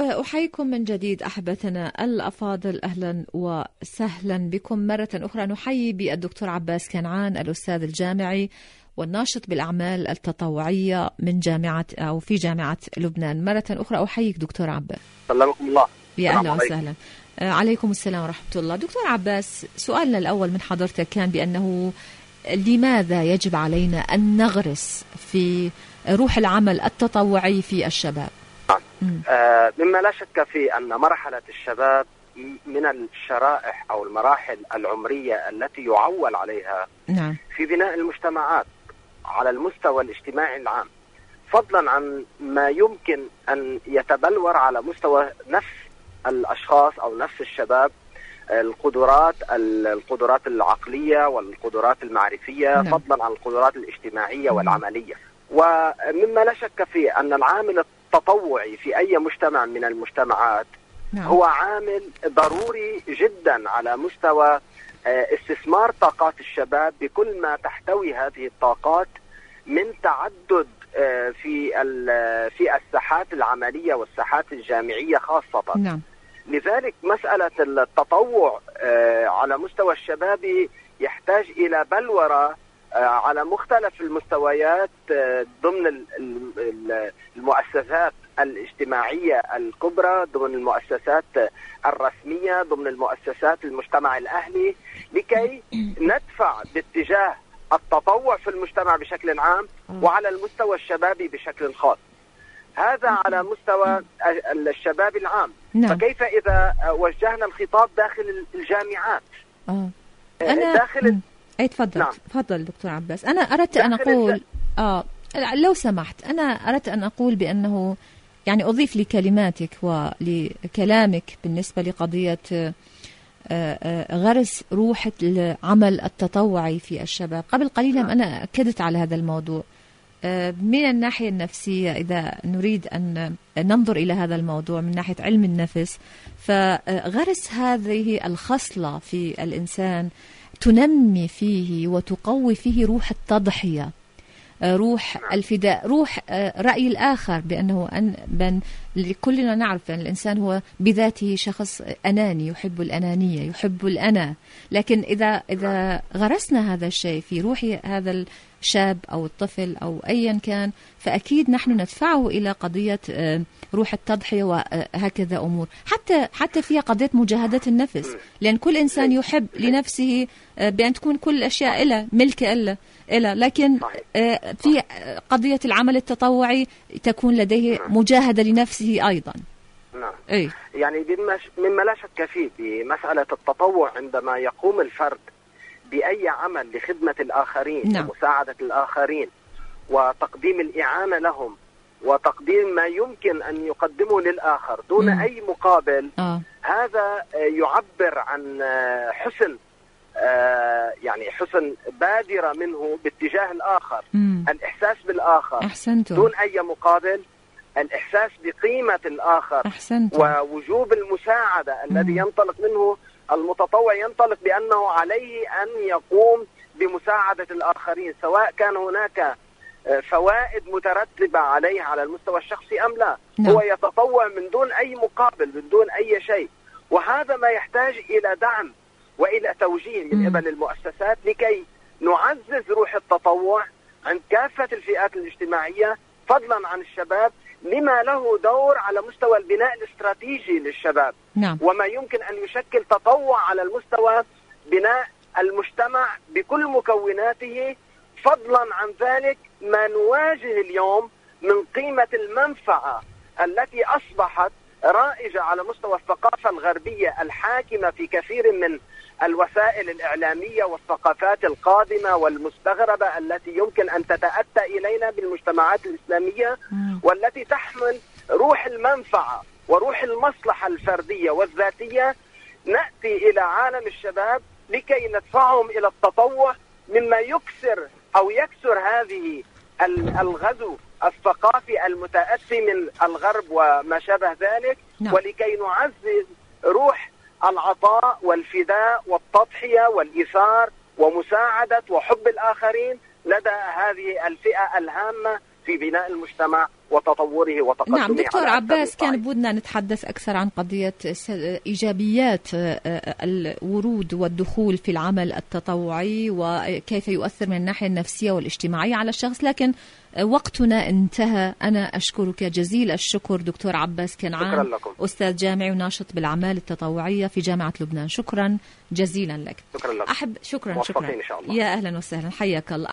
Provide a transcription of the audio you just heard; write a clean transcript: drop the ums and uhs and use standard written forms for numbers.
أحييكم من جديد أحبتنا الأفاضل، أهلا وسهلا بكم مرة أخرى. نحيي بالدكتور عباس كنعان الأستاذ الجامعي والناشط بالأعمال التطوعية من جامعة أو في جامعة لبنان. مرة أخرى أحييك دكتور عباس. سلامكم الله. يا أهلا وسهلا. عليكم السلام ورحمة الله. دكتور عباس، سؤالنا الأول من حضرتك كان بأنه لماذا يجب علينا أن نغرس في روح العمل التطوعي في الشباب؟ مما لا شك في أن مرحلة الشباب من الشرائح أو المراحل العمرية التي يعول عليها في بناء المجتمعات على المستوى الاجتماعي العام، فضلا عن ما يمكن أن يتبلور على مستوى نفس الأشخاص أو نفس الشباب، القدرات العقلية والقدرات المعرفية، فضلا عن القدرات الاجتماعية والعملية. ومما لا شك فيه أن العامل التطوعي في أي مجتمع من المجتمعات هو عامل ضروري جدا على مستوى استثمار طاقات الشباب بكل ما تحتوي هذه الطاقات من تعدد في الساحات العملية والساحات الجامعية خاصة. لذلك مسألة التطوع على مستوى الشباب يحتاج إلى بلورة على مختلف المستويات ضمن المؤسسات الاجتماعية الكبرى، ضمن المؤسسات الرسمية، ضمن المؤسسات المجتمع الأهلي، لكي ندفع باتجاه التطوع في المجتمع بشكل عام وعلى المستوى الشبابي بشكل خاص. هذا على مستوى الشباب العام. فكيف إذا وجهنا الخطاب داخل الجامعات؟ تفضل دكتور عباس. أنا أردت أن أقول لو سمحت، أنا أردت أن أقول بأنه يعني أضيف لكلماتك ولكلامك بالنسبة لقضية غرس روح العمل التطوعي في الشباب. قبل قليل أنا أكدت على هذا الموضوع من الناحية النفسية. إذا نريد أن ننظر إلى هذا الموضوع من ناحية علم النفس، فغرس هذه الخصلة في الإنسان تنمي فيه وتقوي فيه روح التضحية، روح الفداء، روح رأي الآخر، بأنه كلنا نعرف أن الإنسان هو بذاته شخص أناني، يحب الأنانية، يحب الأنا. لكن إذا غرسنا هذا الشيء في روح هذا الشاب أو الطفل أو أيا كان، فأكيد نحن ندفعه إلى قضية روح التضحية وهكذا أمور. حتى فيها قضية مجاهدة النفس، لأن كل إنسان يحب لنفسه بأن تكون كل الأشياء إله ملك إله، لكن في قضية العمل التطوعي تكون لديه مجاهدة لنفسه أيضا. نعم. يعني مما لا شك فيه بمسألة التطوع، عندما يقوم الفرد بأي عمل لخدمة الآخرين ومساعدة الآخرين وتقديم الإعانة لهم وتقديم ما يمكن أن يقدمه للآخر دون أي مقابل، هذا يعبر عن حسن حسن بادرة منه باتجاه الآخر، الإحساس بالآخر دون أي مقابل، الإحساس بقيمة الآخر ووجوب المساعدة الذي ينطلق منه المتطوع، ينطلق بأنه عليه أن يقوم بمساعدة الآخرين، سواء كان هناك فوائد مترتبة عليه على المستوى الشخصي أم لا. هو يتطوع من دون أي مقابل، من دون أي شيء. وهذا ما يحتاج إلى دعم وإلى توجيه من قبل المؤسسات لكي نعزز روح التطوع عند كافة الفئات الاجتماعية، فضلا عن الشباب، لما له دور على مستوى البناء الاستراتيجي للشباب. وما يمكن أن يشكل تطوع على المستوى بناء المجتمع بكل مكوناته، فضلا عن ذلك ما نواجه اليوم من قيمة المنفعة التي أصبحت رائجة على مستوى الثقافة الغربية الحاكمة في كثير من الوسائل الإعلامية والثقافات القادمة والمستغربة التي يمكن أن تتأتى إلينا بالمجتمعات الإسلامية، والتي تحمل روح المنفعة وروح المصلحة الفردية والذاتية. نأتي إلى عالم الشباب لكي ندفعهم إلى التطوع، مما يكسر هذه الغزو الثقافي المتأتي من الغرب وما شابه ذلك، ولكي نعزز روح العطاء والفداء والتضحية والإيثار ومساعدة وحب الآخرين لدى هذه الفئة الهامة في بناء المجتمع وتطوره وتقدمه. نعم دكتور عباس، كان بدنا نتحدث أكثر عن قضية إيجابيات الورود والدخول في العمل التطوعي وكيف يؤثر من الناحية النفسية والاجتماعية على الشخص، لكن وقتنا انتهى. أنا أشكرك جزيل الشكر دكتور عباس كنعان، أستاذ جامعي وناشط بالأعمال التطوعية في جامعة لبنان. شكرا جزيلا لك. شكرا لك. شكرا. إن شاء الله. يا أهلا وسهلا، حياك الله.